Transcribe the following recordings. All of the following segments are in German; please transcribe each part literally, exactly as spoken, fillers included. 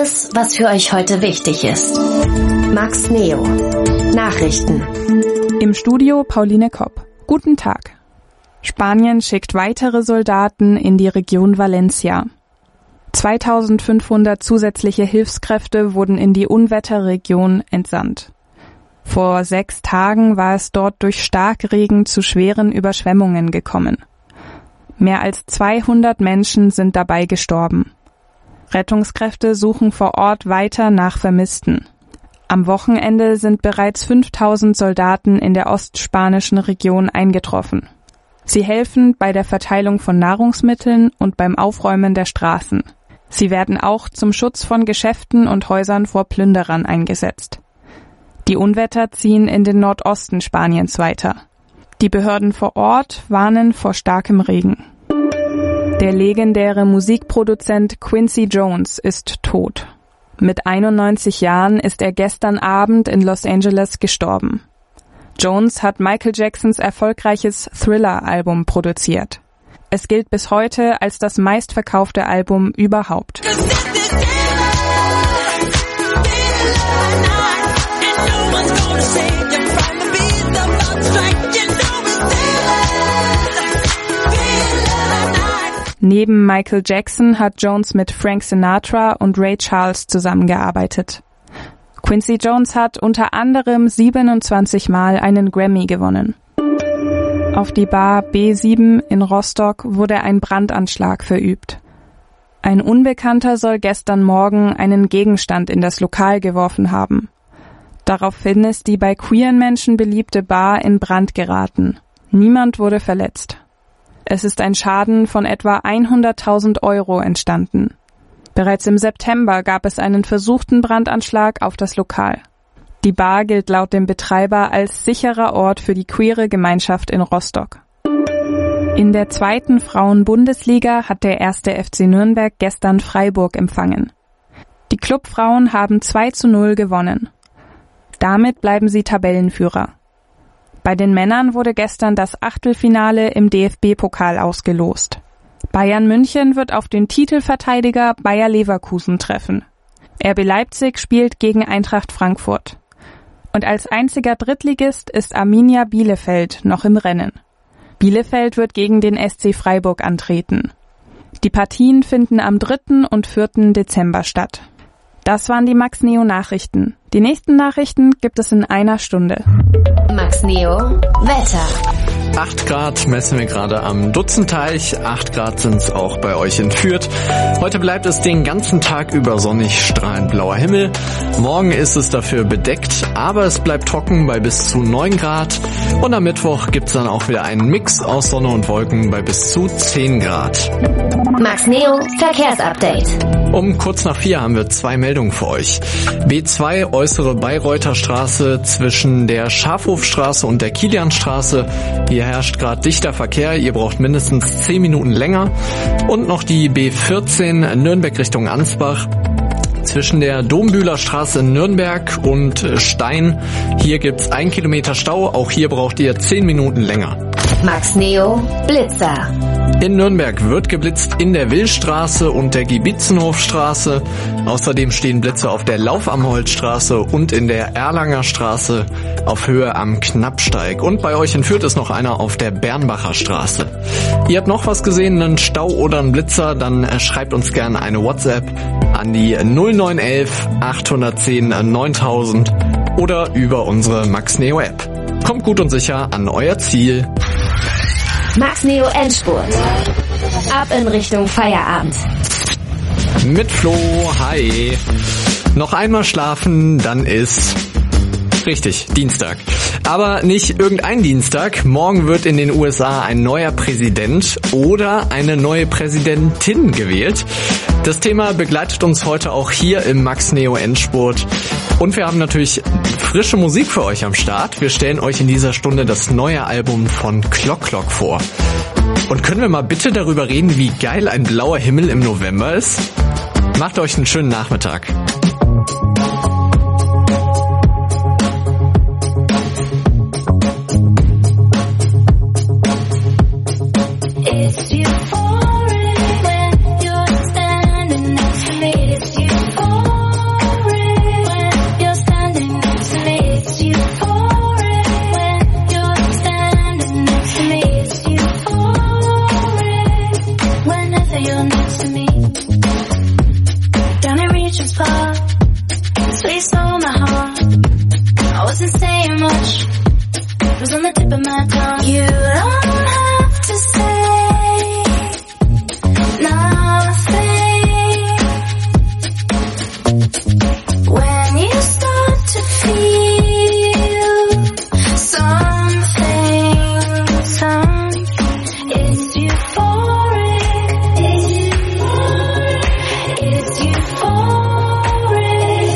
alles, was für euch heute wichtig ist. Max Neo. Nachrichten. Im Studio Pauline Kopp. Guten Tag. Spanien schickt weitere Soldaten in die Region Valencia. zweitausendfünfhundert zusätzliche Hilfskräfte wurden in die Unwetterregion entsandt. Vor sechs Tagen war es dort durch Starkregen zu schweren Überschwemmungen gekommen. Mehr als zweihundert Menschen sind dabei gestorben. Rettungskräfte suchen vor Ort weiter nach Vermissten. Am Wochenende sind bereits fünftausend Soldaten in der ostspanischen Region eingetroffen. Sie helfen bei der Verteilung von Nahrungsmitteln und beim Aufräumen der Straßen. Sie werden auch zum Schutz von Geschäften und Häusern vor Plünderern eingesetzt. Die Unwetter ziehen in den Nordosten Spaniens weiter. Die Behörden vor Ort warnen vor starkem Regen. Der legendäre Musikproduzent Quincy Jones ist tot. Mit einundneunzig Jahren ist er gestern Abend in Los Angeles gestorben. Jones hat Michael Jacksons erfolgreiches Thriller-Album produziert. Es gilt bis heute als das meistverkaufte Album überhaupt. Neben Michael Jackson hat Jones mit Frank Sinatra und Ray Charles zusammengearbeitet. Quincy Jones hat unter anderem siebenundzwanzig Mal einen Grammy gewonnen. Auf die Bar B sieben in Rostock wurde ein Brandanschlag verübt. Ein Unbekannter soll gestern Morgen einen Gegenstand in das Lokal geworfen haben. Daraufhin ist die bei queeren Menschen beliebte Bar in Brand geraten. Niemand wurde verletzt. Es ist ein Schaden von etwa hunderttausend Euro entstanden. Bereits im September gab es einen versuchten Brandanschlag auf das Lokal. Die Bar gilt laut dem Betreiber als sicherer Ort für die queere Gemeinschaft in Rostock. In der zweiten Frauen-Bundesliga hat der erste F C Nürnberg gestern Freiburg empfangen. Die Clubfrauen haben zwei zu null gewonnen. Damit bleiben sie Tabellenführer. Bei den Männern wurde gestern das Achtelfinale im D F B-Pokal ausgelost. Bayern München wird auf den Titelverteidiger Bayer Leverkusen treffen. R B Leipzig spielt gegen Eintracht Frankfurt. Und als einziger Drittligist ist Arminia Bielefeld noch im Rennen. Bielefeld wird gegen den S C Freiburg antreten. Die Partien finden am dritten und vierten Dezember statt. Das waren die Max Neo Nachrichten. Die nächsten Nachrichten gibt es in einer Stunde. Max Neo Wetter. acht Grad messen wir gerade am Dutzenteich, acht Grad sind es auch bei euch in Fürth. Heute bleibt es den ganzen Tag über sonnig, strahlend blauer Himmel. Morgen ist es dafür bedeckt, aber es bleibt trocken bei bis zu neun Grad. Und am Mittwoch gibt's dann auch wieder einen Mix aus Sonne und Wolken bei bis zu zehn Grad. Max Neo Verkehrsupdate. Um kurz nach vier haben wir zwei Meldungen für euch. B zwei äußere Bayreuther Straße zwischen der Schafhofstraße und der Kilianstraße. Hier herrscht gerade dichter Verkehr, ihr braucht mindestens zehn Minuten länger. Und noch die B vierzehn Nürnberg Richtung Ansbach. Zwischen der Dombühler Straße in Nürnberg und Stein. Hier gibt's ein Kilometer Stau, auch hier braucht ihr zehn Minuten länger. Max Neo Blitzer. In Nürnberg wird geblitzt in der Willstraße und der Giebitzenhofstraße. Außerdem stehen Blitze auf der Lauf-am-Holz-Straße und in der Erlanger Straße auf Höhe am Knappsteig. Und bei euch in Fürth ist noch einer auf der Bernbacher Straße. Ihr habt noch was gesehen, einen Stau oder einen Blitzer, dann schreibt uns gerne eine WhatsApp an die null neun elf achthundertzehn neuntausend oder über unsere Max Neo App. Kommt gut und sicher an euer Ziel. Max Neo Endspurt. Ab in Richtung Feierabend. Mit Flo, hi. Noch einmal schlafen, dann ist... Richtig, Dienstag. Aber nicht irgendein Dienstag. Morgen wird in den U S A ein neuer Präsident oder eine neue Präsidentin gewählt. Das Thema begleitet uns heute auch hier im Max Neo Endspurt. Und wir haben natürlich frische Musik für euch am Start. Wir stellen euch in dieser Stunde das neue Album von Clock Clock vor. Und können wir mal bitte darüber reden, wie geil ein blauer Himmel im November ist? Macht euch einen schönen Nachmittag. It's euphoric when you're standing next to me. It's euphoric. tongue. You don't have to say nothing when you start to feel something, some it's euphoric, it's euphoric,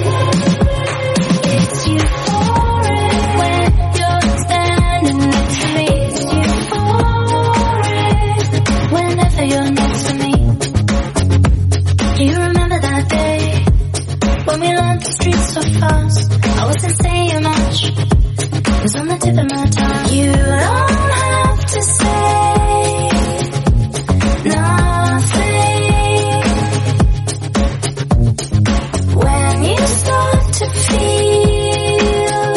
it's euphoric when you're standing next to me. It's euphoric whenever you're next to me. Do you remember that day when we learned the streets so fast? I wasn't saying much, it was on the tip of my tongue. You don't have to say nothing when you start to feel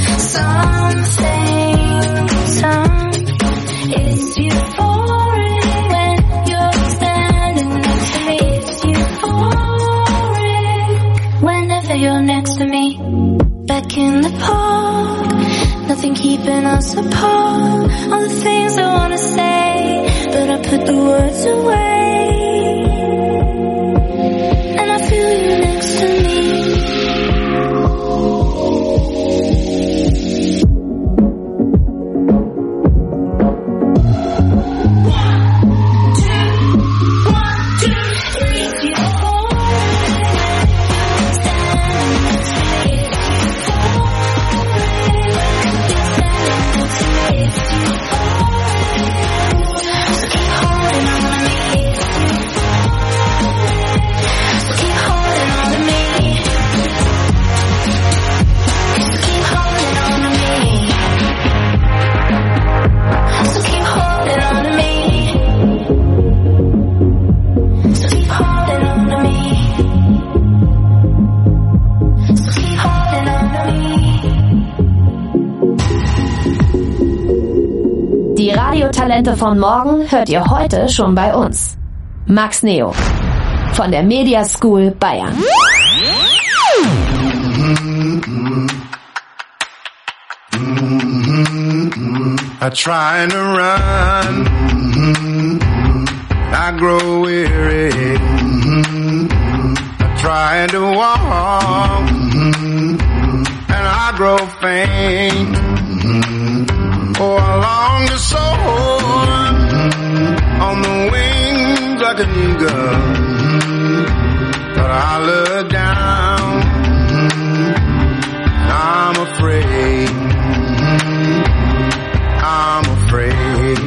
something, some it's euphoric when you're standing next to me. It's euphoric whenever you're next to me. Back in the park, nothing keeping us apart. All the things I wanna say, but I put the words away. And I feel you next to me. Die Radiotalente von morgen hört ihr heute schon bei uns. Max Neo von der Media School Bayern. I try to run, I grow weary. I try to walk, and I grow faint. Oh, I long to soar on the wings like an eagle, but I look down, I'm afraid, I'm afraid.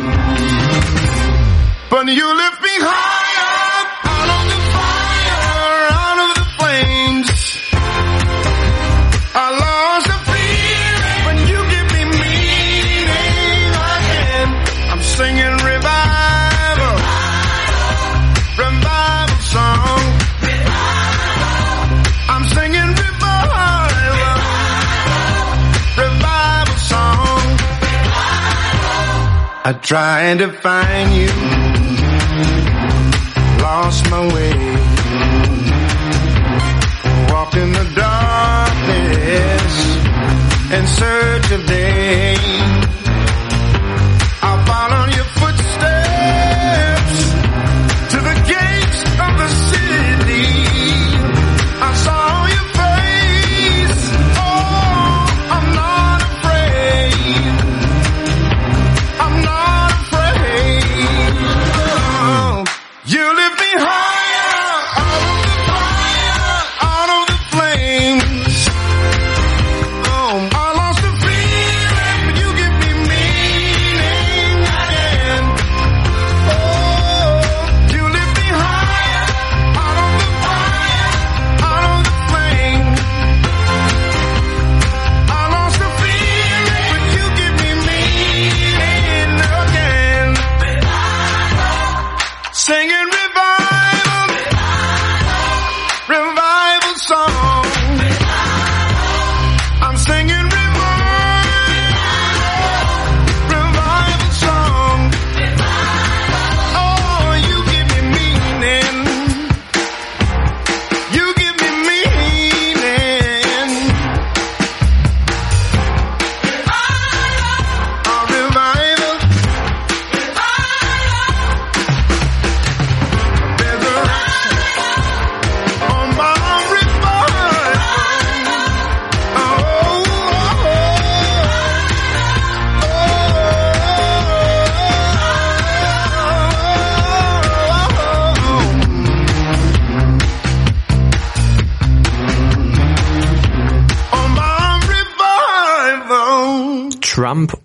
But you lift me higher, out of the fire, out of the flames. I lost the feeling when you give me meaning again. I'm singing revival, revival song. I'm singing revival, revival song. I tried to find you, lost my way, walked in the darkness in search of day. I'll follow your footsteps to the gates of the city. I saw your face, oh, I'm not afraid, I'm not afraid. Oh, you lift me higher, out of the fire, out of the flames. Oh, I lost the fear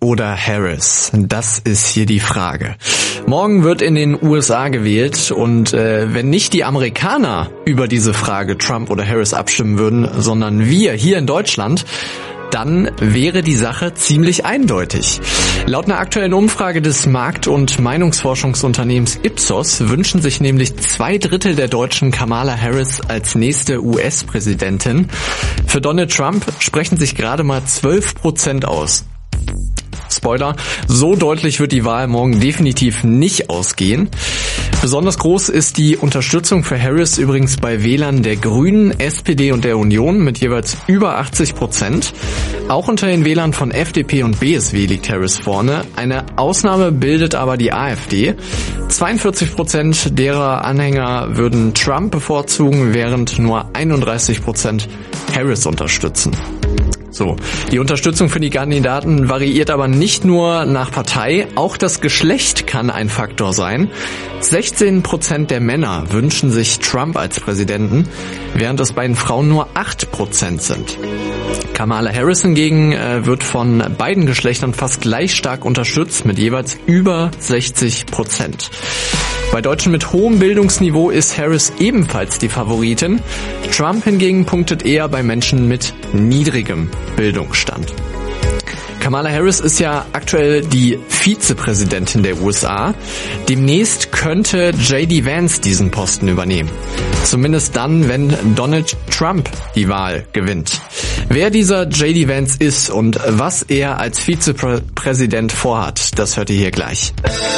oder Harris? Das ist hier die Frage. Morgen wird in den U S A gewählt und äh, wenn nicht die Amerikaner über diese Frage Trump oder Harris abstimmen würden, sondern wir hier in Deutschland, dann wäre die Sache ziemlich eindeutig. Laut einer aktuellen Umfrage des Markt- und Meinungsforschungsunternehmens Ipsos wünschen sich nämlich zwei Drittel der Deutschen Kamala Harris als nächste U S-Präsidentin. Für Donald Trump sprechen sich gerade mal zwölf Prozent aus. Spoiler, so deutlich wird die Wahl morgen definitiv nicht ausgehen. Besonders groß ist die Unterstützung für Harris übrigens bei Wählern der Grünen, S P D und der Union mit jeweils über achtzig Prozent. Auch unter den Wählern von F D P und B S W liegt Harris vorne. Eine Ausnahme bildet aber die AfD. zweiundvierzig Prozent derer Anhänger würden Trump bevorzugen, während nur einunddreißig Prozent Harris unterstützen. So, die Unterstützung für die Kandidaten variiert aber nicht nur nach Partei, auch das Geschlecht kann ein Faktor sein. sechzehn Prozent der Männer wünschen sich Trump als Präsidenten, während es bei den Frauen nur acht Prozent sind. Kamala Harris hingegen äh, wird von beiden Geschlechtern fast gleich stark unterstützt, mit jeweils über sechzig Prozent. Bei Deutschen mit hohem Bildungsniveau ist Harris ebenfalls die Favoritin. Trump hingegen punktet eher bei Menschen mit niedrigem Bildungsstand. Kamala Harris ist ja aktuell die Vizepräsidentin der U S A. Demnächst könnte J D Vance diesen Posten übernehmen. Zumindest dann, wenn Donald Trump die Wahl gewinnt. Wer dieser J D Vance ist und was er als Vizepräsident vorhat, das hört ihr hier gleich.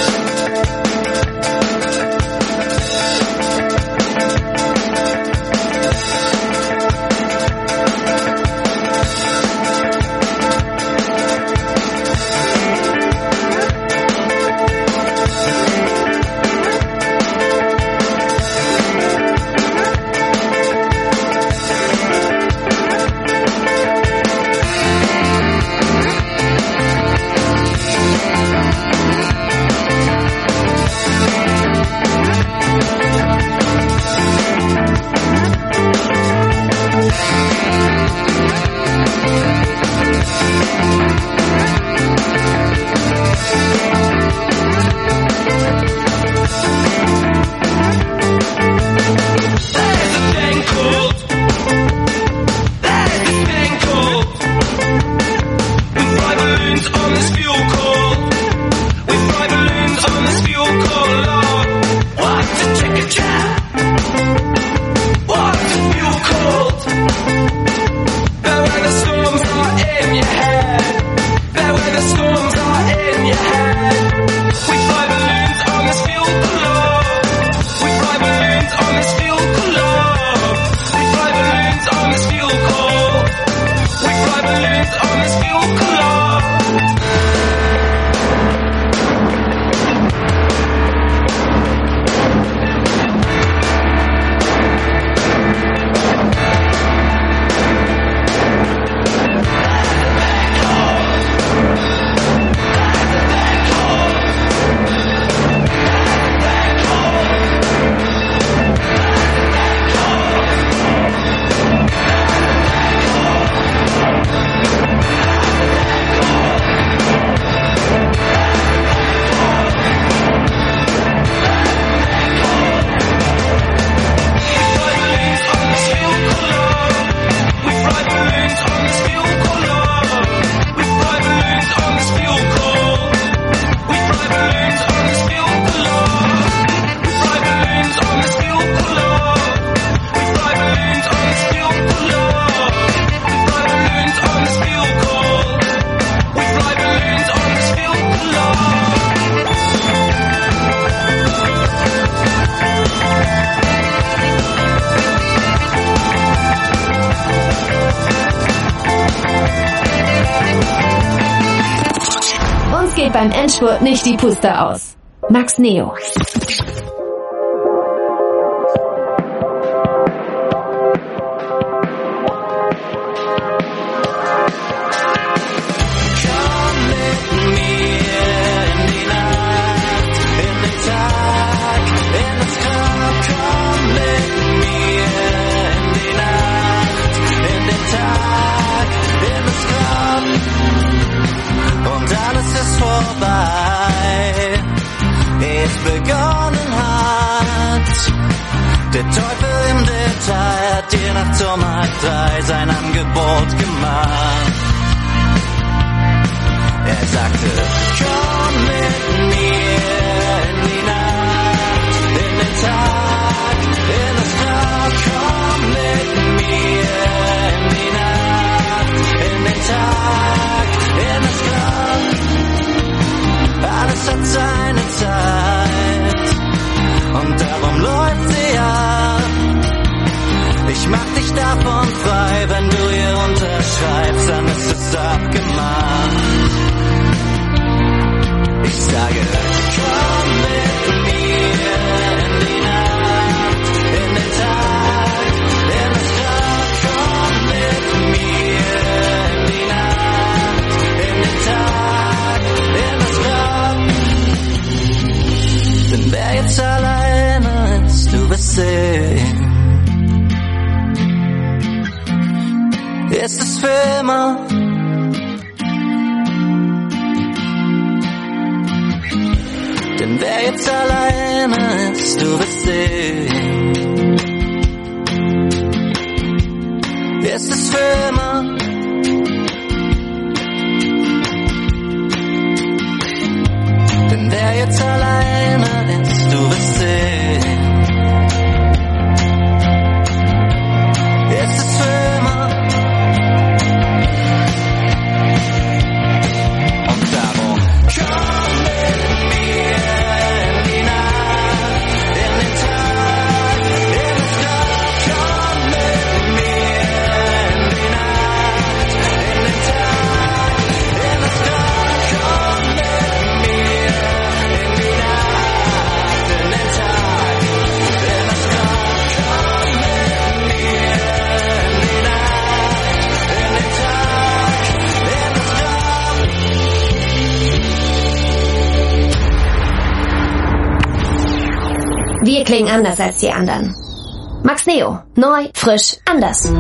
Geht beim Endspurt nicht die Puste aus. Max Neo. Und alles sagte, komm mit mir in die Nacht, in den Tag, in das Grab, komm mit mir in die Nacht, in den Tag, in das Grab. Alles hat seine Zeit und darum läuft sie ab. Ich mach dich davon frei, wenn du hier unterschreibst, dann ist es abgemacht. Ich sage, komm mit mir in die Nacht, in den Tag, in das Grab, komm mit mir in die Nacht, in den Tag, in das Grab. Denn wer jetzt alleine ist, du wirst sehen, ist es für immer. Denn wer jetzt alleine ist, du wirst sehen, ist es für immer. Denn wer jetzt alleine ist, du wirst sehen, ist es für immer. Wir klingen anders als die anderen. Max Neo. Neu, frisch, anders.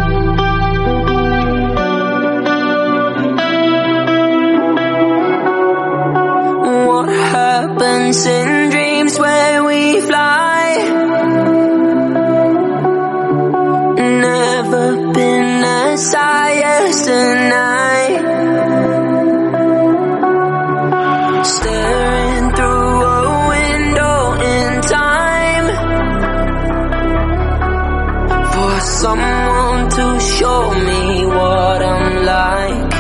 What happens in dreams where we fly? Never been as high as tonight. Staring through a window in time for someone to show me what I'm like.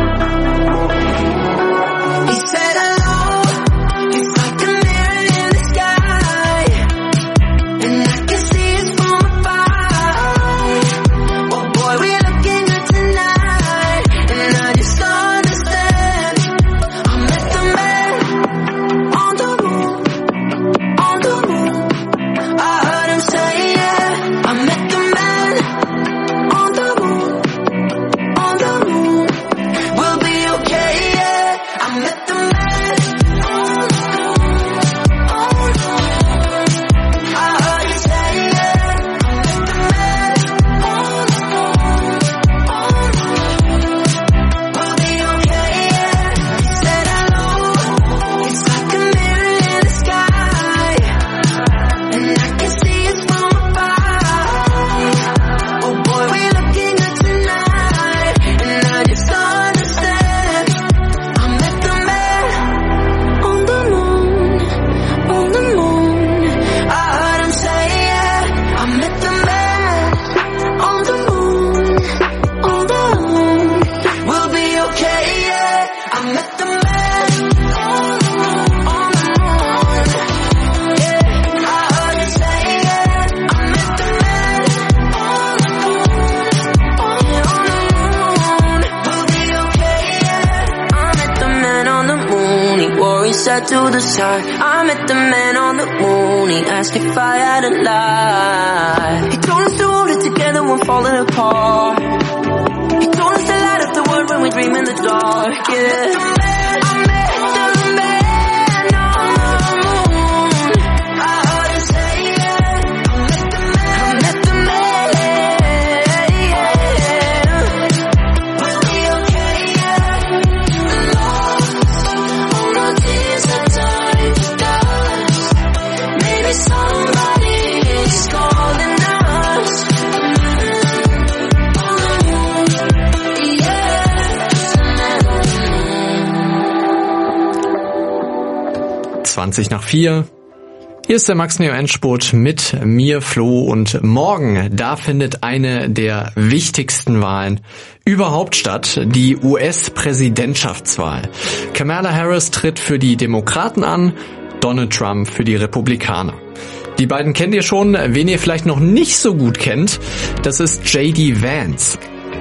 He said hello, it's like a mirror in the sky, and I can see it from afar. Oh boy, we're looking good tonight, and I just understand. I met the man on the moon, on the moon. I heard him say yeah. I met the man on the moon, on the moon. We'll be okay, yeah. I met the man on the moon, on the moon. I heard him say yeah. I met the man on the moon, on the moon. We'll be okay, yeah. He said hello, it's like a mirror in the sky, and I can see it from afar. Oh boy, we're looking good tonight, and I just understand. I met the man on the moon, on the moon. I heard him say yeah. I met the man on the moon, on the moon. We'll be okay, yeah. I met the man on the moon, on the moon. Yeah, I heard him say yeah. I met the man on the moon, on the moon. We'll be okay, yeah. I met the man on the moon. He wore his hat to the side. I met the man on the moon. He asked if I had a lie. He told us to hold it together when falling apart. He told us to light up the world when we dream in the dark. Yeah. I met the man on the moon. I heard him say yeah. I met the man. Yeah. We'll be okay, yeah. Lost, all the tears are turned to dust. Maybe somebody is calling us. On the moon, yeah. zwanzig nach vier. Hier ist der MaxNeo Endspurt mit mir, Flo, und morgen, da findet eine der wichtigsten Wahlen überhaupt statt, die U S-Präsidentschaftswahl. Kamala Harris tritt für die Demokraten an, Donald Trump für die Republikaner. Die beiden kennt ihr schon, wen ihr vielleicht noch nicht so gut kennt, das ist J D Vance.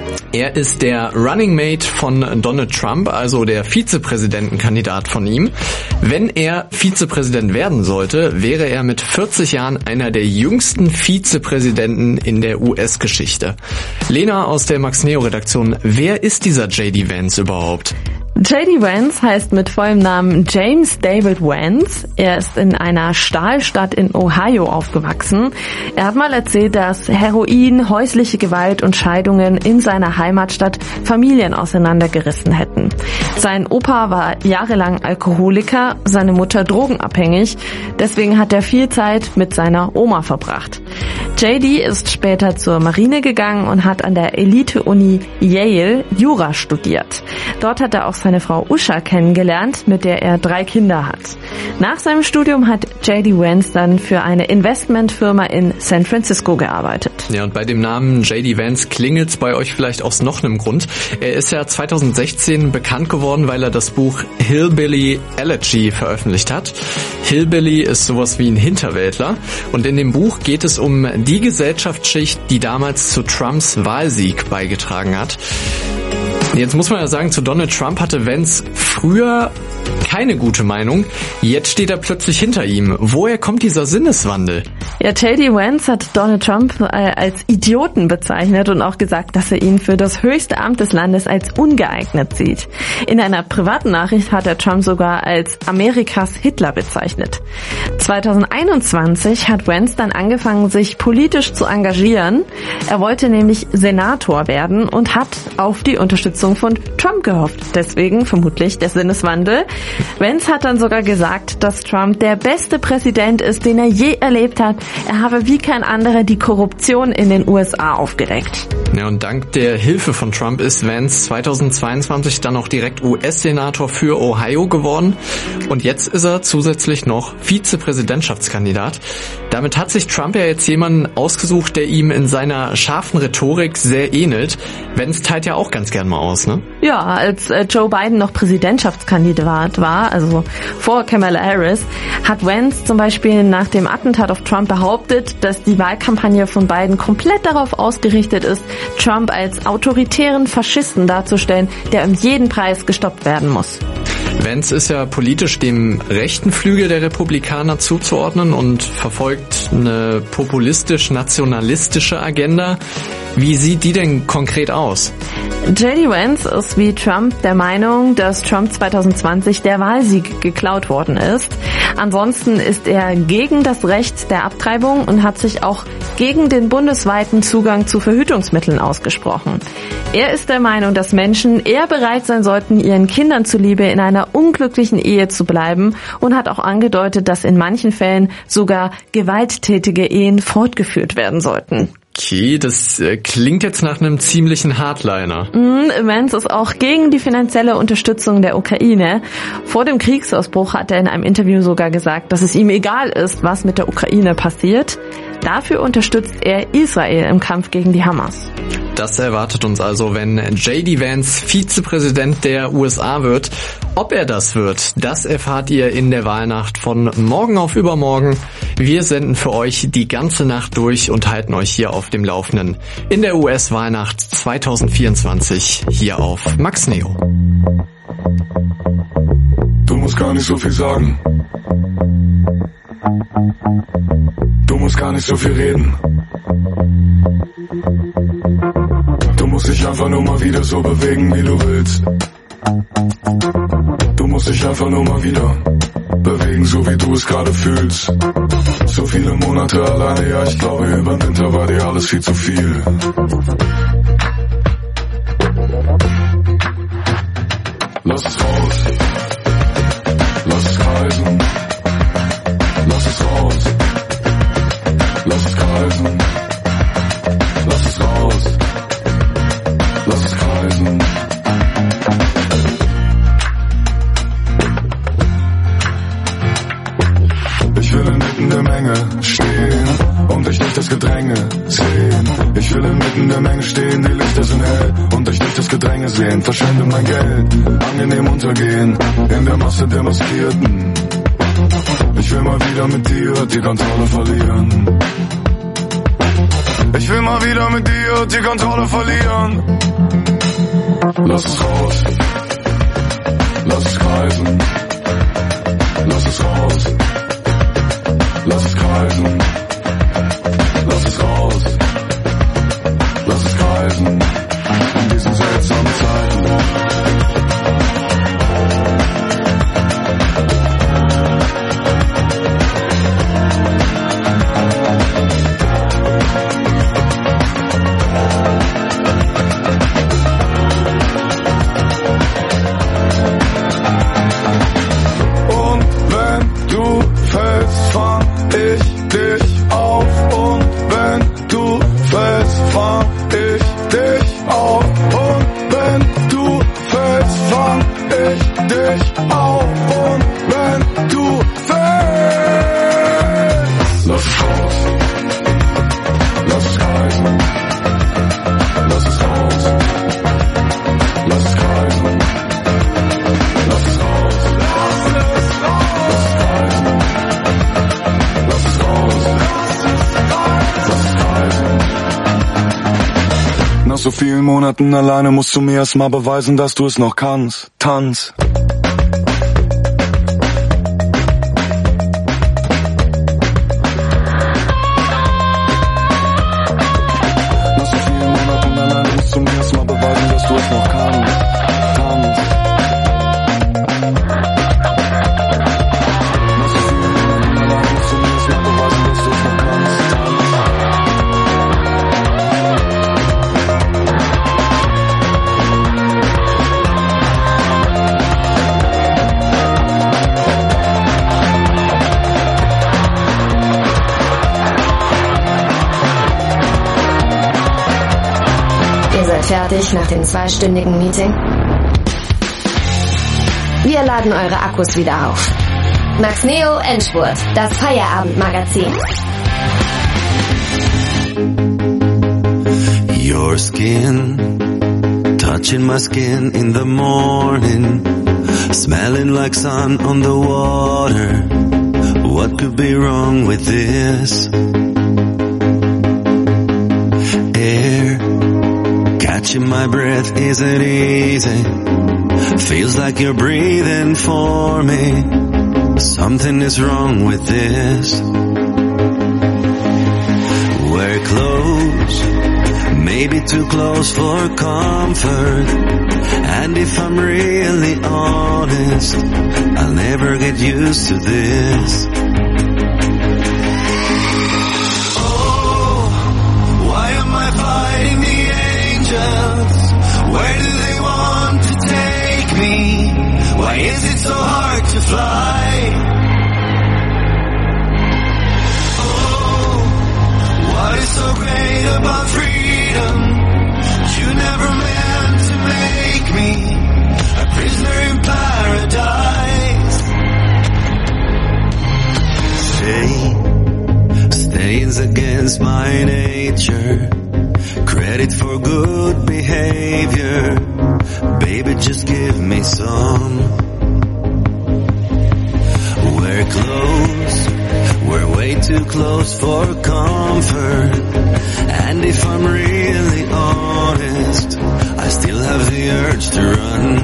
Er ist der Running Mate von Donald Trump, also der Vizepräsidentenkandidat von ihm. Wenn er Vizepräsident werden sollte, wäre er mit vierzig Jahren einer der jüngsten Vizepräsidenten in der U S-Geschichte. Lena aus der MaxNeo-Redaktion, wer ist dieser J D Vance überhaupt? J D Vance heißt mit vollem Namen James David Vance. Er ist in einer Stahlstadt in Ohio aufgewachsen. Er hat mal erzählt, dass Heroin, häusliche Gewalt und Scheidungen in seiner Heimatstadt Familien auseinandergerissen hätten. Sein Opa war jahrelang Alkoholiker, seine Mutter drogenabhängig. Deswegen hat er viel Zeit mit seiner Oma verbracht. J D ist später zur Marine gegangen und hat an der Elite-Uni Yale Jura studiert. Dort hat er auch seine Frau Usha kennengelernt, mit der er drei Kinder hat. Nach seinem Studium hat J D Vance dann für eine Investmentfirma in San Francisco gearbeitet. Ja, und bei dem Namen J D Vance klingelt's bei euch vielleicht aus noch einem Grund. Er ist ja zwanzig sechzehn bekannt geworden, weil er das Buch Hillbilly Elegy veröffentlicht hat. Hillbilly ist sowas wie ein Hinterwäldler. Und in dem Buch geht es um die Gesellschaftsschicht, die damals zu Trumps Wahlsieg beigetragen hat. Jetzt muss man ja sagen, zu Donald Trump hatte Vance früher keine gute Meinung. Jetzt steht er plötzlich hinter ihm. Woher kommt dieser Sinneswandel? Ja, J D Vance hat Donald Trump als Idioten bezeichnet und auch gesagt, dass er ihn für das höchste Amt des Landes als ungeeignet sieht. In einer privaten Nachricht hat er Trump sogar als Amerikas Hitler bezeichnet. zwanzig einundzwanzig hat Vance dann angefangen, sich politisch zu engagieren. Er wollte nämlich Senator werden und hat auf die Unterstützung von Trump gehofft. Deswegen vermutlich der Sinneswandel. Vance hat dann sogar gesagt, dass Trump der beste Präsident ist, den er je erlebt hat. Er habe wie kein anderer die Korruption in den U S A aufgedeckt. Ja, und dank der Hilfe von Trump ist Vance zweitausendzweiundzwanzig dann auch direkt U S-Senator für Ohio geworden. Und jetzt ist er zusätzlich noch Vizepräsidentschaftskandidat. Damit hat sich Trump ja jetzt jemanden ausgesucht, der ihm in seiner scharfen Rhetorik sehr ähnelt. Vance teilt ja auch ganz gern mal aus, ne? Ja, als Joe Biden noch Präsidentschaftskandidat war, also vor Kamala Harris, hat Vance zum Beispiel nach dem Attentat auf Trump behauptet, dass die Wahlkampagne von Biden komplett darauf ausgerichtet ist, Trump als autoritären Faschisten darzustellen, der um jeden Preis gestoppt werden muss. Vance ist ja politisch dem rechten Flügel der Republikaner zuzuordnen und verfolgt eine populistisch-nationalistische Agenda. Wie sieht die denn konkret aus? J D Vance ist wie Trump der Meinung, dass Trump zwanzig zwanzig der Wahlsieg geklaut worden ist. Ansonsten ist er gegen das Recht der Abtreibung und hat sich auch gegen den bundesweiten Zugang zu Verhütungsmitteln ausgesprochen. Er ist der Meinung, dass Menschen eher bereit sein sollten, ihren Kindern zuliebe in einer unglücklichen Ehe zu bleiben und hat auch angedeutet, dass in manchen Fällen sogar gewalttätige Ehen fortgeführt werden sollten. Okay, das äh, klingt jetzt nach einem ziemlichen Hardliner. Mm, Vance ist auch gegen die finanzielle Unterstützung der Ukraine. Vor dem Kriegsausbruch hat er in einem Interview sogar gesagt, dass es ihm egal ist, was mit der Ukraine passiert. Dafür unterstützt er Israel im Kampf gegen die Hamas. Das erwartet uns also, wenn J D Vance Vizepräsident der U S A wird. Ob er das wird, das erfahrt ihr in der Wahlnacht von morgen auf übermorgen. Wir senden für euch die ganze Nacht durch und halten euch hier auf dem Laufenden in der U S-Wahlnacht zwanzig vierundzwanzig hier auf MaxNeo. Du musst gar nicht so viel sagen. Du musst gar nicht so viel reden. Du musst dich einfach nur mal wieder so bewegen, wie du willst. Du musst dich einfach nur mal wieder bewegen, so wie du es gerade fühlst. So viele Monate alleine, ja, ich glaube, über den Winter war dir alles viel zu viel. Lass es raus. Lass es kreisen. Lass es raus. Lass es kreisen. Lass es raus. Lass es kreisen. Menge stehen und ich durch das Gedränge sehen. Ich will inmitten der Menge stehen, die Lichter sind hell und ich durch das Gedränge sehen. Verschwende mein Geld, angenehm untergehen in der Masse der Maskierten. Ich will mal wieder mit dir die Kontrolle verlieren. Ich will mal wieder mit dir die Kontrolle verlieren. Lass es raus, lass es kreisen. Lass es raus, lass es kreisen. Lass es raus, lass es kreisen. In diesen seltsamen Zeiten. So vielen Monaten alleine musst du mir erst mal beweisen, dass du es noch kannst. Tanz. Nach so vielen Monaten alleine musst du mir erst mal beweisen, dass du es noch kannst. Tanz. Nach so vielen Monaten alleine musst du mir erst mal beweisen, dass du es noch kannst. Tanz. Fertig nach dem zweistündigen Meeting? Wir laden eure Akkus wieder auf. Max Neo Endspurt, das Feierabendmagazin. Your skin, touching my skin in the morning, smelling like sun on the water. What could be wrong with this? Air, catching my breath isn't easy. Feels like you're breathing for me. Something is wrong with this. We're close, maybe too close for comfort. And if I'm really honest, I'll never get used to this. Oh, why am I fighting the angels? Where do they want to take me? Why is it so hard to fly? Oh, what is so great about freedom? You never meant to make me a prisoner in paradise. Stay, staying's against my nature. Credit for good behavior. Baby, just give me some. We're close, we're way too close for comfort. And if I'm really honest, I still have the urge to run.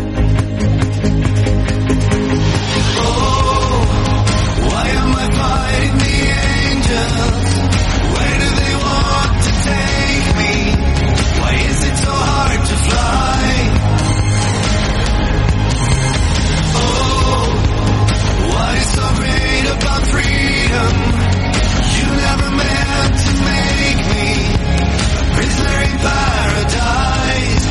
Oh, why am I fighting the angels? Where do they want to take me? Why is it so hard to fly? Oh, what is so great about freedom? You never meant to make me a prisoner in paradise.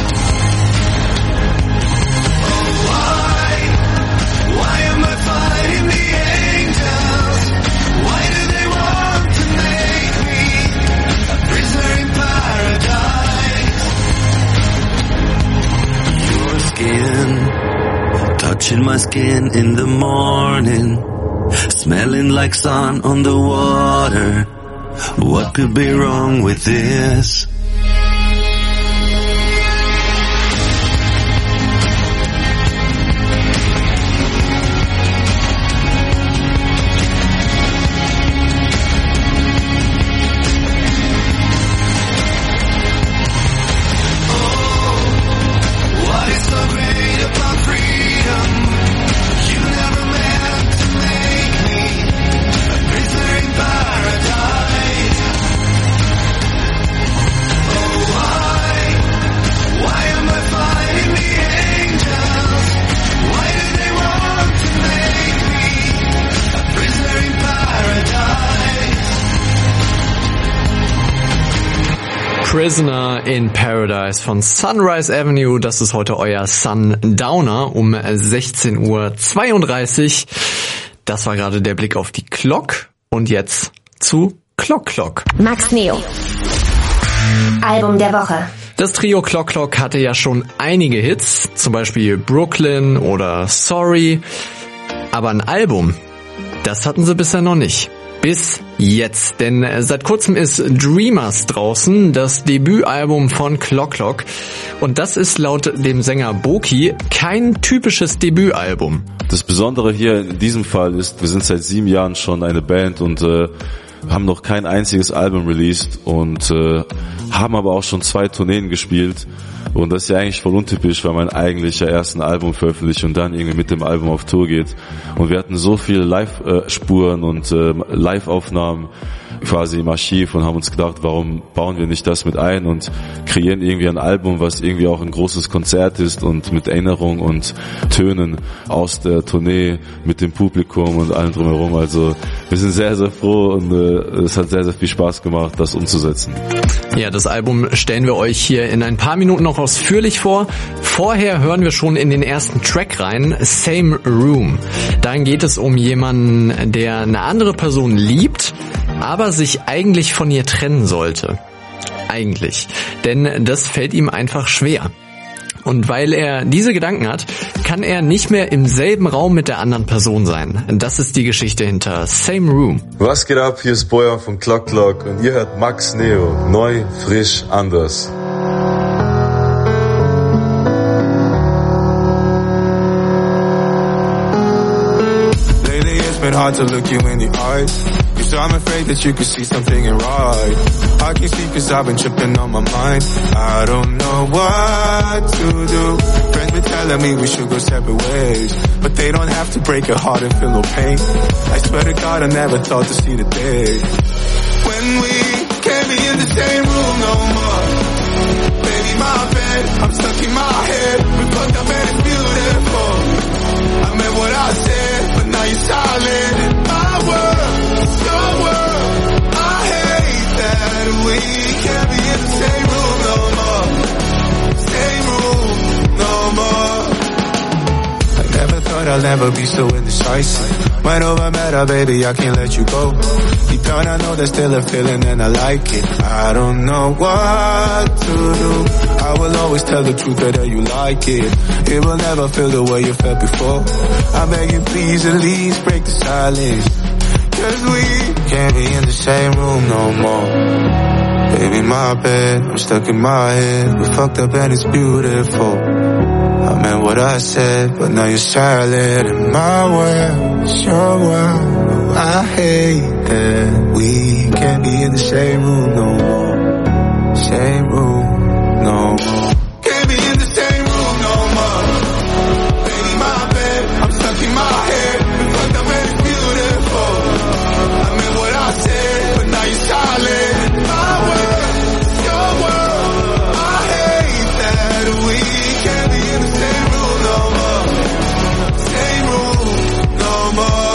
Oh, why? Why am I fighting the angels? Why do they want to make me a prisoner in paradise? Your skin, touching my skin in the morning, smelling like sun on the water. What could be wrong with this? Prisoner in Paradise von Sunrise Avenue. Das ist heute euer Sundowner um sechzehn Uhr zweiunddreißig. Das war gerade der Blick auf die Clock. Und jetzt zu Clock Clock. Max Neo. Album der Woche. Das Trio Clock Clock hatte ja schon einige Hits, zum Beispiel Brooklyn oder Sorry. Aber ein Album, das hatten sie bisher noch nicht. Bis jetzt, denn seit kurzem ist Dreamers draußen, das Debütalbum von Clock Clock. Und das ist laut dem Sänger Boki kein typisches Debütalbum. Das Besondere hier in diesem Fall ist, wir sind seit sieben Jahren schon eine Band und äh, haben noch kein einziges Album released und äh, haben aber auch schon zwei Tourneen gespielt. Und das ist ja eigentlich voll untypisch, weil man eigentlich ja erst ein Album veröffentlicht und dann irgendwie mit dem Album auf Tour geht. Und wir hatten so viele Live-Spuren und äh, Live-Aufnahmen quasi im Archiv und haben uns gedacht, warum bauen wir nicht das mit ein und kreieren irgendwie ein Album, was irgendwie auch ein großes Konzert ist und mit Erinnerung und Tönen aus der Tournee mit dem Publikum und allem drumherum. Also wir sind sehr, sehr froh und äh, es hat sehr, sehr viel Spaß gemacht, das umzusetzen. Ja, das Album stellen wir euch hier in ein paar Minuten noch ausführlich vor. Vorher hören wir schon in den ersten Track rein, Same Room. Dann geht es um jemanden, der eine andere Person liebt, aber sich eigentlich von ihr trennen sollte. Eigentlich. Denn das fällt ihm einfach schwer. Und weil er diese Gedanken hat, kann er nicht mehr im selben Raum mit der anderen Person sein. Das ist die Geschichte hinter Same Room. Was geht ab? Hier ist Bojan von Clock Clock und ihr hört Max Neo. Neu, frisch, anders. Lately it's been hard to look you in the eyes. So I'm afraid that you could see something ain't right. I can't sleep cause I've been tripping on my mind. I don't know what to do. Friends been telling me we should go separate ways, but they don't have to break your heart and feel no pain. I swear to God I never thought to see the day when we can't be in the same room no more. Baby, my bed, I'm stuck in my head. We fucked up and it's beautiful. I meant what I said, but now you're silent in my world. Your world, I hate that we can't be in the same room no more. Same room no more. I never thought I'll never be so indecisive. Went over, met her, baby, I can't let you go. Deep down I know there's still a feeling and I like it. I don't know what to do. I will always tell the truth whether you like it. It will never feel the way you felt before. I beg you please at least break the silence. Cause we can't be in the same room no more. Baby, my bed, I'm stuck in my head. We fucked up and it's beautiful. I meant what I said, but now you're silent in my world. It's your world. I hate that we can't be in the same room no more. Same room no more. Can't be in the same room no more. Baby, my bed, I'm stuck in my head. We fucked up and it's beautiful. I meant what I said, but now you're silent in my world. It's your world. I hate that we can't be in the same room no more. Same room no more.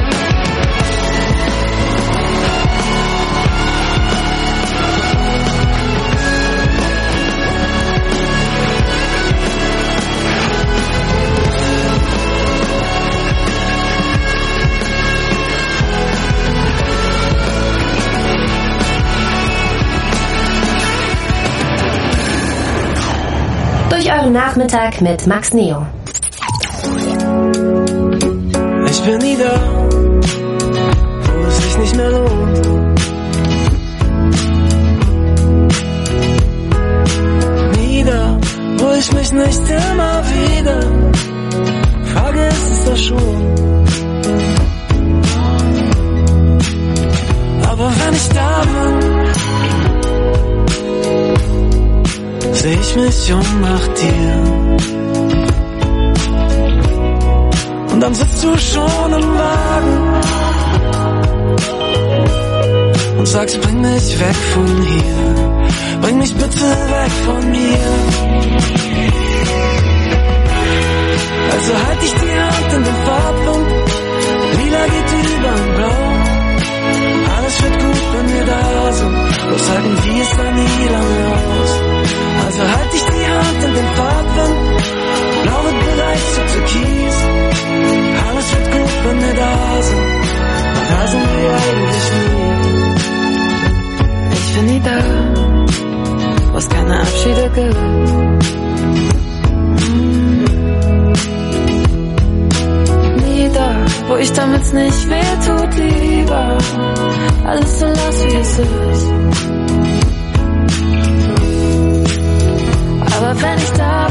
Durch euren Nachmittag mit Max Neo. Ich bin nie da, nicht mehr lohnt. Nieder, wo ich mich nicht immer wieder frage, ist es das schon? Aber wenn ich da bin, seh ich mich um nach dir. Und dann sitzt du schon im Wagen und sagst, bring mich weg von hier, bring mich bitte weg von mir. Also halt ich die Hand in den Farbwind, lila geht über in blau. Alles wird gut, wenn wir da sind, bloß halten wir es dann nie lange aus. Also halt ich die Hand in den Farbwind, blau wird bereit zu Türkis. Alles wird gut, wenn wir da sind, doch da sind wir eigentlich nie. Ich bin nie da, wo es keine Abschiede gibt. Nie da, wo ich damit's nicht weh tut, lieber alles so lass, wie es ist. Aber wenn ich da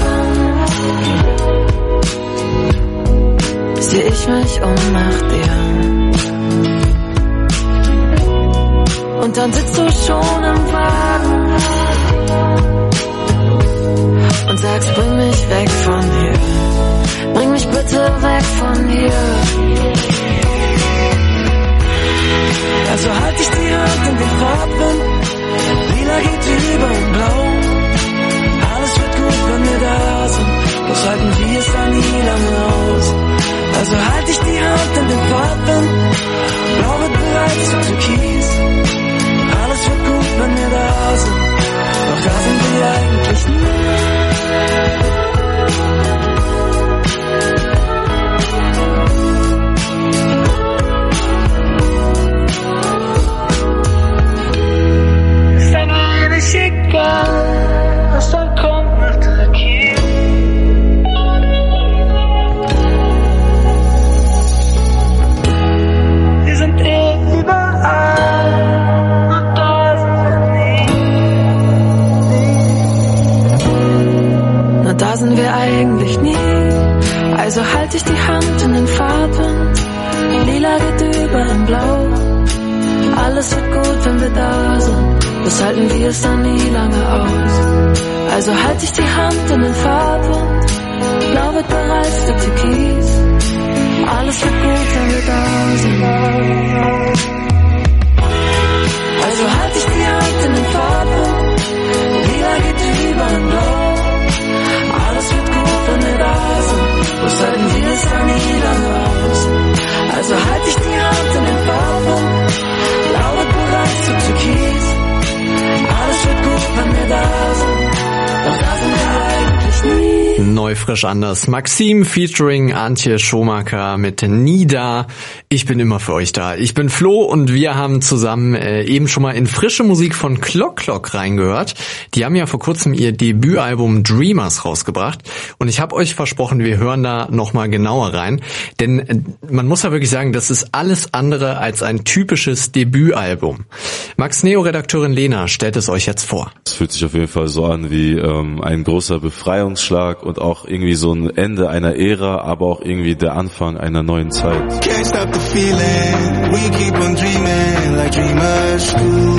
bin, seh ich mich um nach dir. Und dann sitzt du schon im Wagen und sagst, bring mich weg von hier, bring mich bitte weg von hier. Also halt ich die Hand in den Farbwind, lila geht über in blau. Alles wird gut, wenn wir da sind, bloß halten wir es dann nie lange aus. Also halt ich die Hand in den Farbwind, blau wird bereit zu Türkis. Alles wird gut, wenn wir da sind, doch da sind wir eigentlich nie. Egal, was dann kommt nach der Kiel. Wir sind eh überall, nur da sind wir nie. Nur da sind wir eigentlich nie. Also halt ich die Hand in den Farben, lila geht über in blau. Alles wird gut, wenn wir da sind, das halten wir es dann nie lange aus. Also halt ich die Hand in den Farbwind, blau wird bereit für Türkis. Alles wird gut, wenn wir da sind. Also halt ich die Hand in den Farbwind, lila geht über in blau. Alles wird gut, wenn wir da sind, bloß halten wir es dann nie lange aus. Also halt ich die Hand in den Farbwind, blau wird bereit für Türkis. Alles wird gut, wenn wir da sind, doch da sind wir eigentlich nie. Neu, frisch, anders. Maxim featuring Antje Schomaker mit Nie da. Ich bin immer für euch da. Ich bin Flo und wir haben zusammen äh, eben schon mal in frische Musik von Clock Clock reingehört. Die haben ja vor kurzem ihr Debütalbum Dreamers rausgebracht und ich habe euch versprochen, wir hören da nochmal genauer rein, denn äh, man muss ja wirklich sagen, das ist alles andere als ein typisches Debütalbum. Max Neo Redakteurin Lena stellt es euch jetzt vor. Es fühlt sich auf jeden Fall so an wie ähm, ein großer Befreiungsschlag und auch irgendwie so ein Ende einer Ära, aber auch irgendwie der Anfang einer neuen Zeit. Can't stop the feeling, we keep on dreaming like dreamers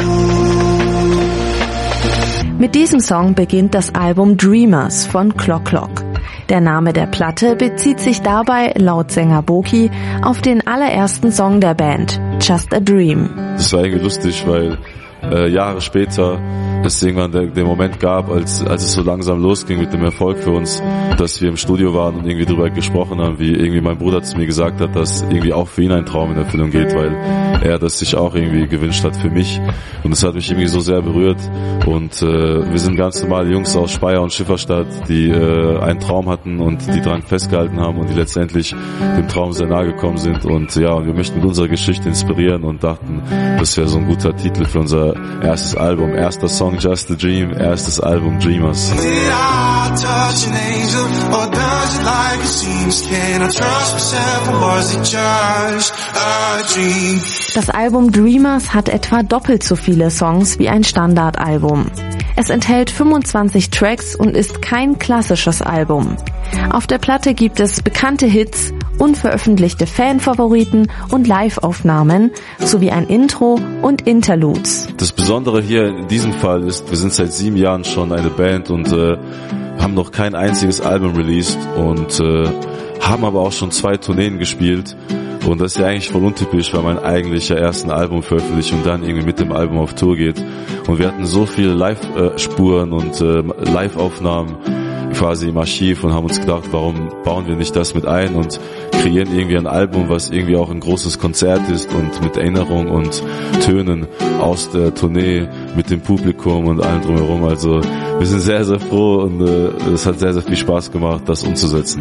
do. Mit diesem Song beginnt das Album Dreamers von Clock Clock. Der Name der Platte bezieht sich dabei, laut Sänger Boki, auf den allerersten Song der Band, Just a Dream. Das war irgendwie lustig, weil äh, Jahre später es irgendwann der, der Moment gab, als als es so langsam losging mit dem Erfolg für uns, dass wir im Studio waren und irgendwie darüber gesprochen haben, wie irgendwie mein Bruder zu mir gesagt hat, dass irgendwie auch für ihn ein Traum in Erfüllung geht, weil er das sich auch irgendwie gewünscht hat für mich. Und das hat mich irgendwie so sehr berührt. Und äh, wir sind ganz normale Jungs aus Speyer und Schifferstadt, die äh, einen Traum hatten und die dran festgehalten haben und die letztendlich dem Traum sehr nahe gekommen sind. Und ja, und wir möchten mit unserer Geschichte inspirieren und dachten, das wäre so ein guter Titel für unser unser erstes Album. Erster Song Just a Dream, erstes Album Dreamers. Did I touch an angel or does it like it seems? Can I trust myself or was it just a dream? Das Album Dreamers hat etwa doppelt so viele Songs wie ein Standardalbum. Es enthält fünfundzwanzig Tracks und ist kein klassisches Album. Auf der Platte gibt es bekannte Hits, unveröffentlichte Fanfavoriten und Live-Aufnahmen sowie ein Intro und Interludes. Das Besondere hier in diesem Fall ist, wir sind seit sieben Jahren schon eine Band und äh, haben noch kein einziges Album released und äh, haben aber auch schon zwei Tourneen gespielt. Und das ist ja eigentlich voll untypisch, weil man eigentlich ja erst ein Album veröffentlicht und dann irgendwie mit dem Album auf Tour geht. Und wir hatten so viele Live-Spuren und äh, Live-Aufnahmen quasi im Archiv und haben uns gedacht, warum bauen wir nicht das mit ein und kreieren irgendwie ein Album, was irgendwie auch ein großes Konzert ist und mit Erinnerung und Tönen aus der Tournee mit dem Publikum und allem drumherum. Also wir sind sehr, sehr froh und äh, es hat sehr, sehr viel Spaß gemacht, das umzusetzen.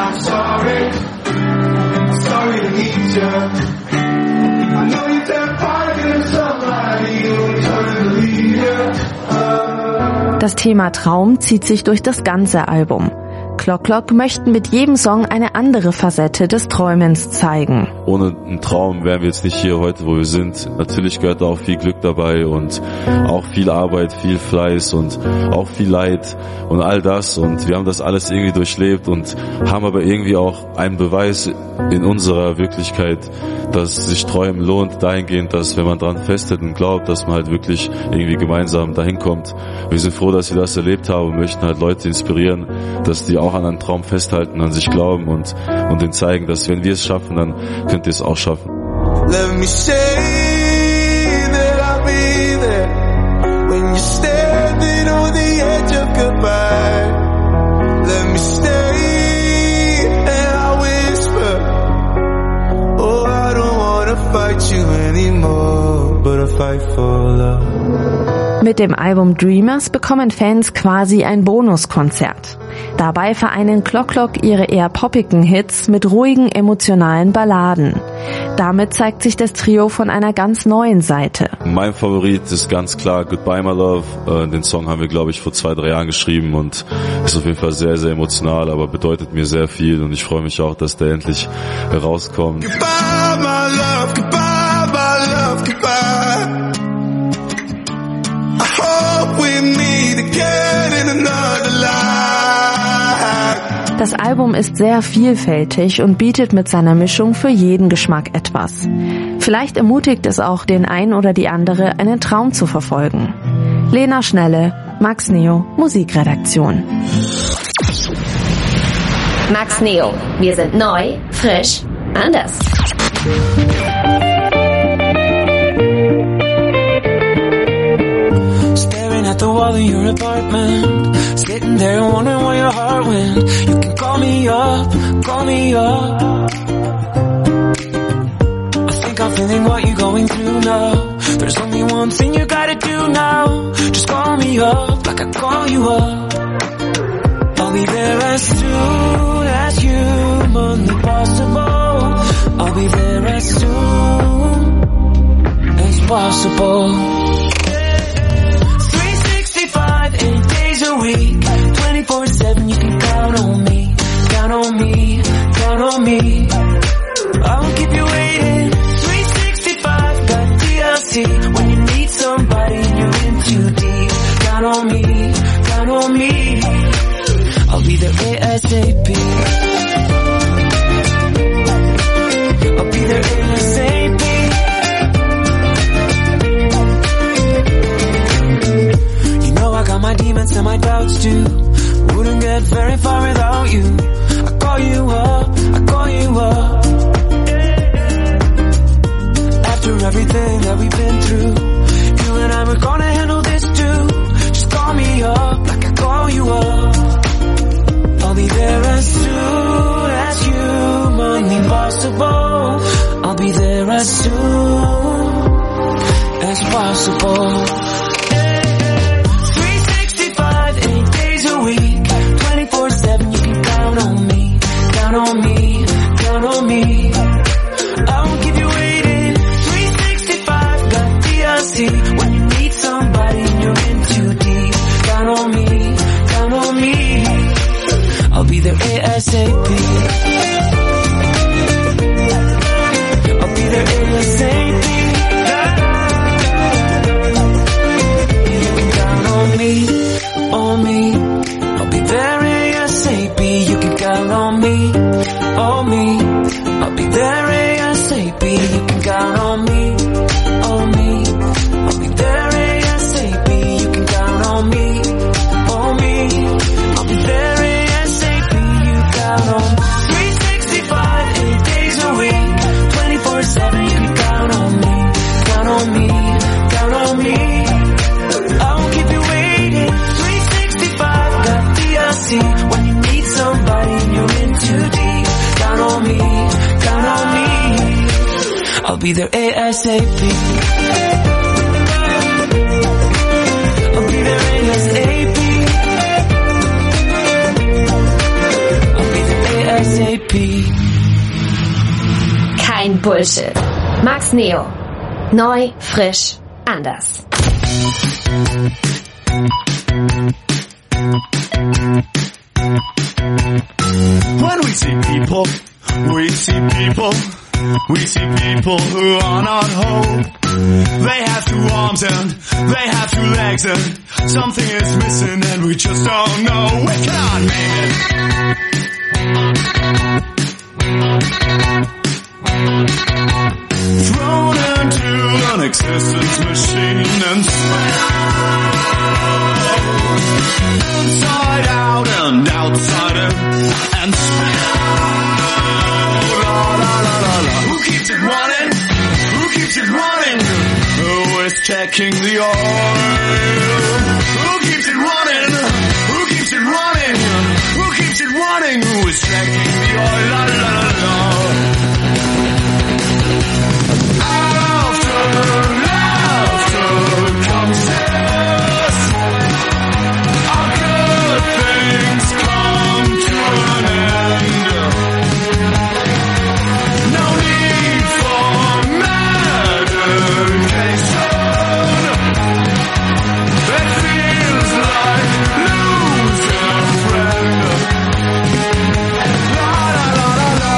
Sorry to need you. I know you take part in somebody who trying to leave you. Das Thema Traum zieht sich durch das ganze Album. Clock Clock möchten mit jedem Song eine andere Facette des Träumens zeigen. Ohne einen Traum wären wir jetzt nicht hier heute, wo wir sind. Natürlich gehört da auch viel Glück dabei und auch viel Arbeit, viel Fleiß und auch viel Leid und all das. Und wir haben das alles irgendwie durchlebt und haben aber irgendwie auch einen Beweis in unserer Wirklichkeit, dass sich Träumen lohnt, dahingehend, dass wenn man dran festhält und glaubt, dass man halt wirklich irgendwie gemeinsam dahin kommt. Wir sind froh, dass wir das erlebt haben und möchten halt Leute inspirieren, dass die auch an einen Traum festhalten, an sich glauben und, und denen zeigen, dass wenn wir es schaffen, dann könnt ihr es auch schaffen. Let me say that I'll be there when you're standing on the edge of goodbye. Let me stay and I'll whisper, oh, I don't wanna fight you anymore, but I fight for love. Mit dem Album Dreamers bekommen Fans quasi ein Bonuskonzert. Dabei vereinen Clock Clock ihre eher poppigen Hits mit ruhigen, emotionalen Balladen. Damit zeigt sich das Trio von einer ganz neuen Seite. Mein Favorit ist ganz klar Goodbye My Love. Den Song haben wir, glaube ich, vor zwei, drei Jahren geschrieben und ist auf jeden Fall sehr, sehr emotional, aber bedeutet mir sehr viel und ich freue mich auch, dass der endlich rauskommt. Goodbye, my love, goodbye, my love, goodbye. I hope we meet again in another life. Das Album ist sehr vielfältig und bietet mit seiner Mischung für jeden Geschmack etwas. Vielleicht ermutigt es auch den einen oder die andere, einen Traum zu verfolgen. Lena Schnelle, Max Neo, Musikredaktion. Max Neo, wir sind neu, frisch, anders. Staring at the wall in your apartment, sitting there wondering where your heart went. You can call me up, call me up. I think I'm feeling what you're going through now. There's only one thing you gotta do now. Just call me up like I call you up. I'll be there as soon as humanly possible. I'll be there as soon as possible. three sixty-five, eight days a week, twenty-four seven, you can count on me, count on me, count on me. I won't keep you waiting. three sixty-five, got D L C, when you need somebody and you're in too deep. Count on me, count on me. I'll be there ASAP. I'll be there ASAP. You know I got my demons and my doubts too. Wouldn't get very far without you. I call you up, I call you up. After everything that we've been through, you and I were gonna handle this too. Just call me up like I call you up. I'll be there as soon as humanly possible. I'll be there as soon as possible. three sixty-five, eight days a week, twenty-four seven, you can count on me, count on me, count on me. I won't keep you waiting. three sixty-five, got D L C, when you need be there ASAP. I'll be there ASAP. I'll be there ASAP. Kein Bullshit. Max Neo. Neu, frisch, anders. When we see people, we see people, we see people who are not whole. They have two arms and they have two legs and something is missing and we just don't know. We cannot name it. Thrown into an existence machine and inside out and outside in and la la la la la. Who keeps it running? Who keeps it running? Who is checking the oil? Who keeps it running? Who keeps it running? Who keeps it running? Who is checking the oil? La la la la. After laughter comes tears. Our good things come to an end. No need for medication. It feels like losing a friend. La la la la la.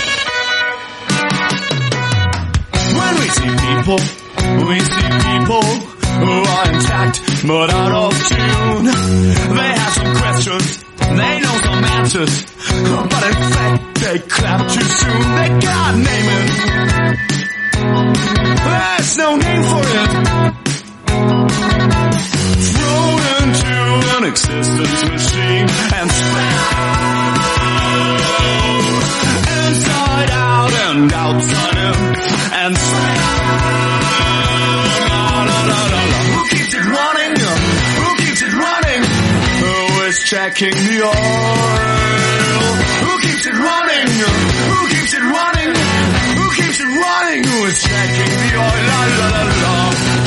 When we see people, we see people who are intact but out of tune. They have some questions, they know some answers, but in fact they clap too soon. They can't name it. There's no name for it. Thrown into an existence machine and spent inside out and outside in and spent. Who keeps it running? Who keeps it running? Who is checking the oil? Who keeps it running? Who keeps it running? Who keeps it running? Who is checking the oil? La la la la.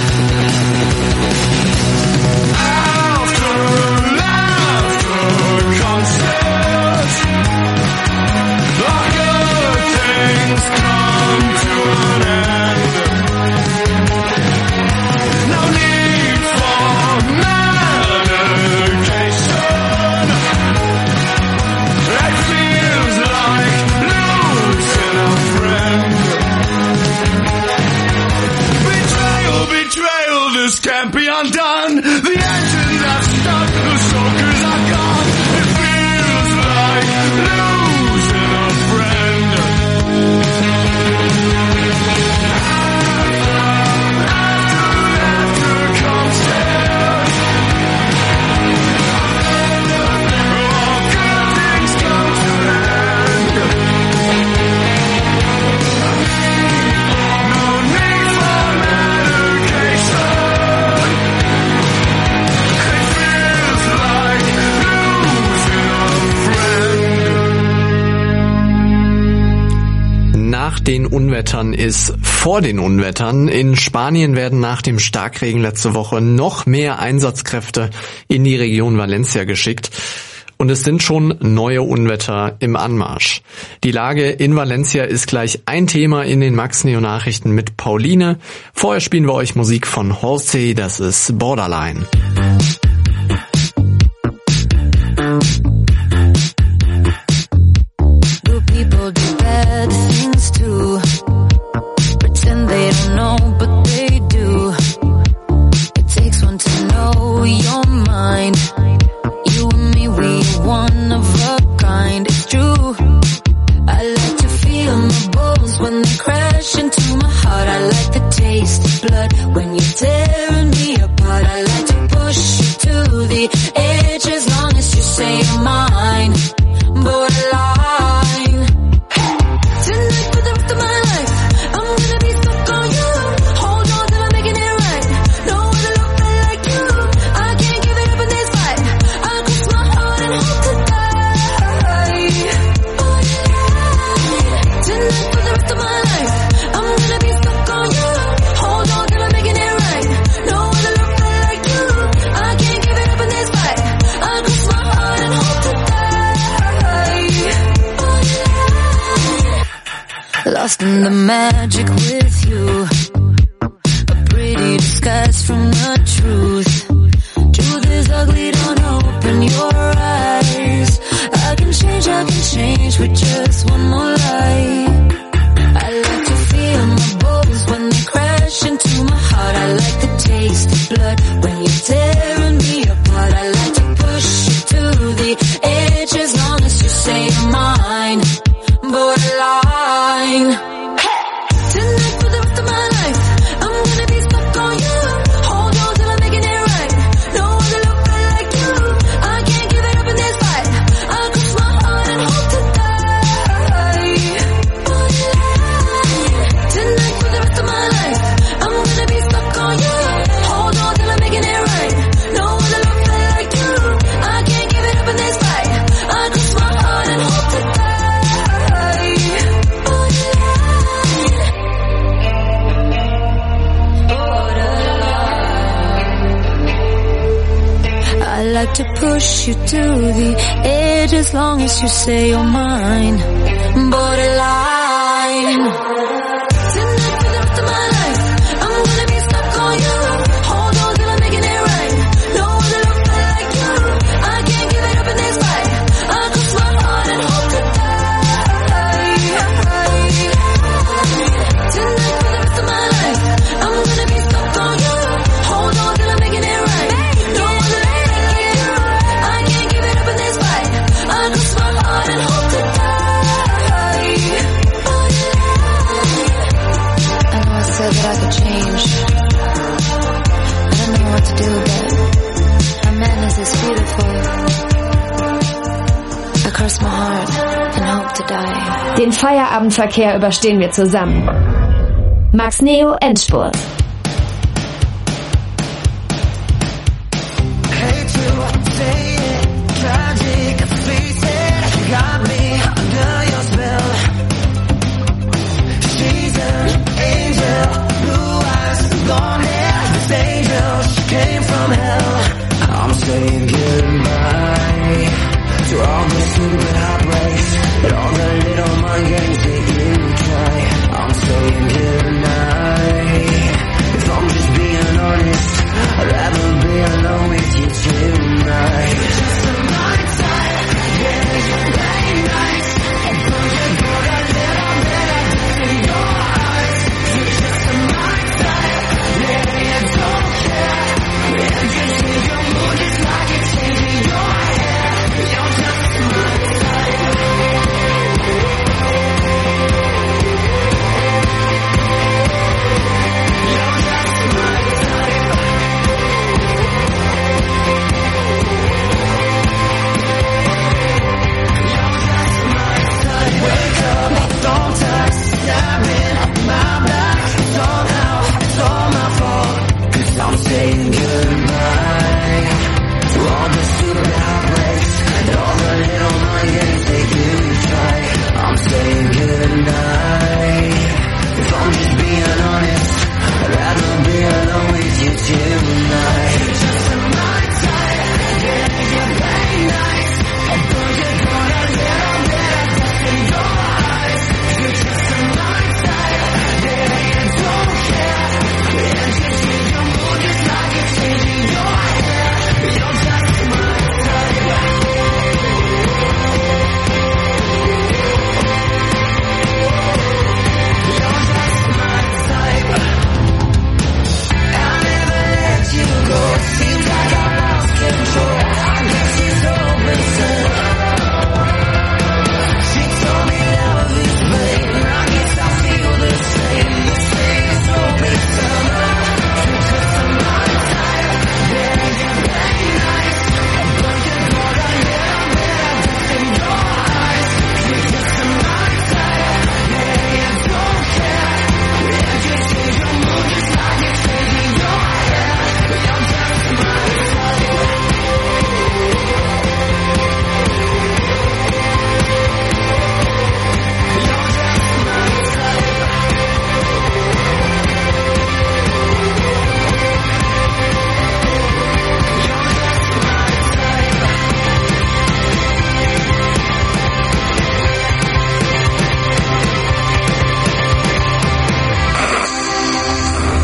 After laughter comes tears. The good things come to an end. No need for medication. It feels like losing a friend. Betrayal, betrayal, this can't be undone. The engines have stopped, the soakers are gone. It feels like losing a friend. After comes tears. All good things come to an end. No need for medication. It feels like losing a friend. Nach den Unwettern ist vor den Unwettern. In Spanien werden nach dem Starkregen letzte Woche noch mehr Einsatzkräfte in die Region Valencia geschickt. Und es sind schon neue Unwetter im Anmarsch. Die Lage in Valencia ist gleich ein Thema in den Max Neo Nachrichten mit Pauline. Vorher spielen wir euch Musik von Halsey, das ist Borderline. Do people do bad things too? Pretend they don't know, but they do. It takes one to know your mind. You and me, we one of a kind. It's true. I like to feel my bones when they crash into my heart. I like the taste of blood when you're tearing me apart. I like to push you to the edge as long as you say you're mine. Borderline. Tonight for the rest of my life, I'm gonna be stuck on you. Hold on till I'm making it right. No other love better like you. I can't give it up in this fight. I cross my heart and hope to die. Borderline. Tonight for the rest of my life, I'm gonna mixing the magic with you. A pretty disguise from the truth. Truth is ugly, don't open your eyes. I can change, I can change with just one more lie. I like to feel my bones when they crash into my heart. I like the taste of blood when you're tearing me apart. I like to push you to the edge as long as you say you're mine. Borderline. Tonight for the rest of my life, I'm gonna be stuck on you. Hold on till I'm making it right. No other look like you. I can't give it up in this fight. I'll cross my heart and hope to die. Tonight for the rest of my life, I'm gonna be stuck on you. Hold on till I'm making it right. No other look like you. I can't give it up in this fight. I'll cross my heart and hope to die. I like to push you to the edge as long as you say you're mine. Borderline. Tonight for the rest of my life, I'm gonna be stuck on you. Hold on till I'm making it right. No other look like you. I can't give it up in this fight. I'll cross my heart and hope to die. Tonight for the rest of my life, I'm gonna be stuck on you. Hold on till I'm making it right. No other look like you. I can't give it up in this fight. I'll cross my heart and hope to die. I know I said that I could change. I don't know what to do, but a madness is beautiful. I cross my heart and hope to die. Den Feierabendverkehr überstehen wir zusammen. Max Neo Endspurt. Hate to say it, tragic, face it, got me under your spell. She's an angel, blue eyes, blonde hair. This angel, she came from hell. I'm saying goodbye to all the stupid heartbreaks and all the little mind games that you try. I'm saying goodnight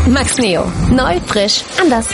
Max Neo. Neu, frisch, anders.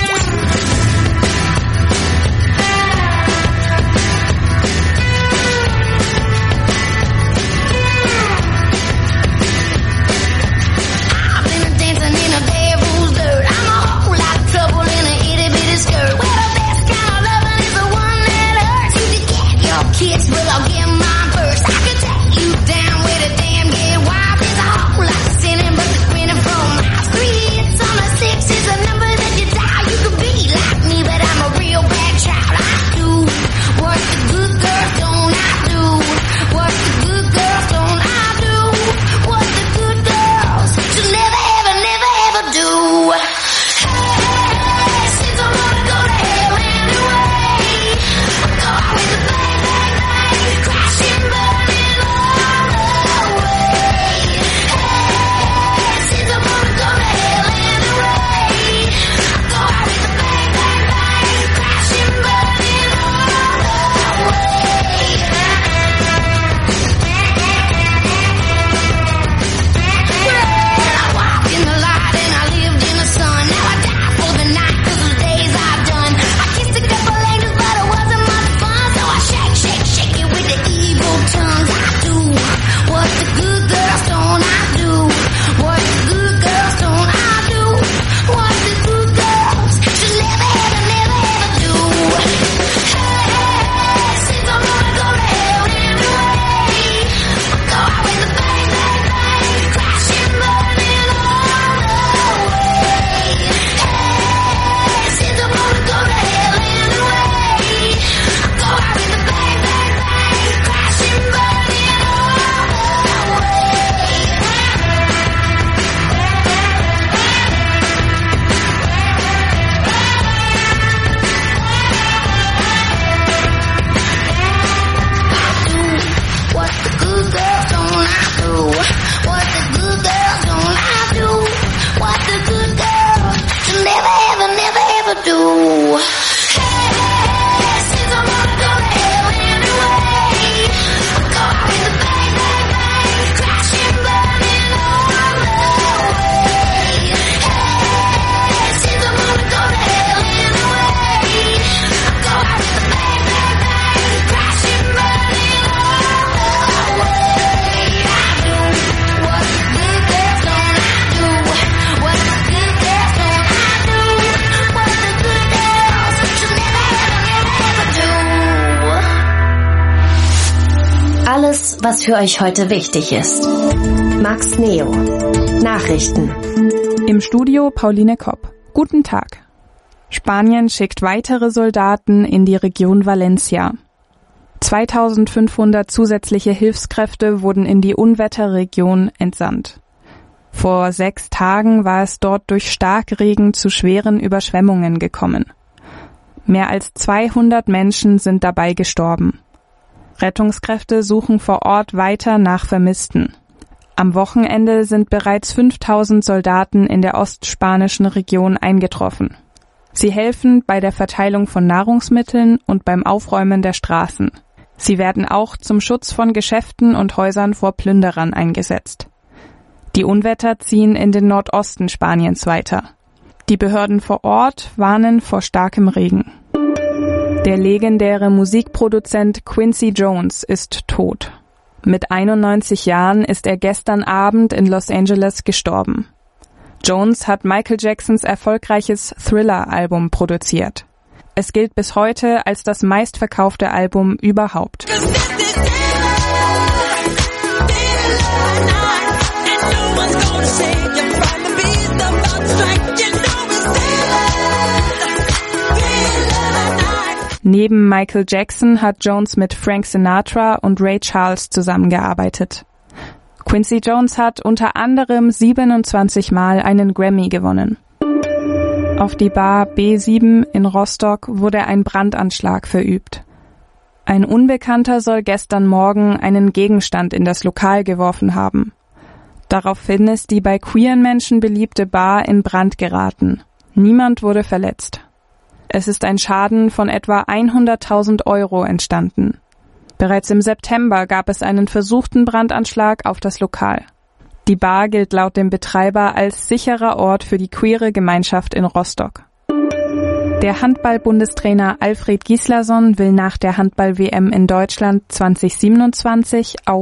Alles, was für euch heute wichtig ist. Max Neo. Nachrichten. Im Studio Pauline Kopp. Guten Tag. Spanien schickt weitere Soldaten in die Region Valencia. zweitausendfünfhundert zusätzliche Hilfskräfte wurden in die Unwetterregion entsandt. Vor sechs Tagen war es dort durch Starkregen zu schweren Überschwemmungen gekommen. Mehr als zweihundert Menschen sind dabei gestorben. Rettungskräfte suchen vor Ort weiter nach Vermissten. Am Wochenende sind bereits fünftausend Soldaten in der ostspanischen Region eingetroffen. Sie helfen bei der Verteilung von Nahrungsmitteln und beim Aufräumen der Straßen. Sie werden auch zum Schutz von Geschäften und Häusern vor Plünderern eingesetzt. Die Unwetter ziehen in den Nordosten Spaniens weiter. Die Behörden vor Ort warnen vor starkem Regen. Der legendäre Musikproduzent Quincy Jones ist tot. Mit einundneunzig Jahren ist er gestern Abend in Los Angeles gestorben. Jones hat Michael Jacksons erfolgreiches Thriller-Album produziert. Es gilt bis heute als das meistverkaufte Album überhaupt. Neben Michael Jackson hat Jones mit Frank Sinatra und Ray Charles zusammengearbeitet. Quincy Jones hat unter anderem siebenundzwanzig Mal einen Grammy gewonnen. Auf die Bar B sieben in Rostock wurde ein Brandanschlag verübt. Ein Unbekannter soll gestern Morgen einen Gegenstand in das Lokal geworfen haben. Daraufhin ist die bei queeren Menschen beliebte Bar in Brand geraten. Niemand wurde verletzt. Es ist ein Schaden von etwa hunderttausend Euro entstanden. Bereits im September gab es einen versuchten Brandanschlag auf das Lokal. Die Bar gilt laut dem Betreiber als sicherer Ort für die queere Gemeinschaft in Rostock. Der Handball-Bundestrainer Alfred Gislason will nach der Handball-W M in Deutschland zwanzig siebenundzwanzig auf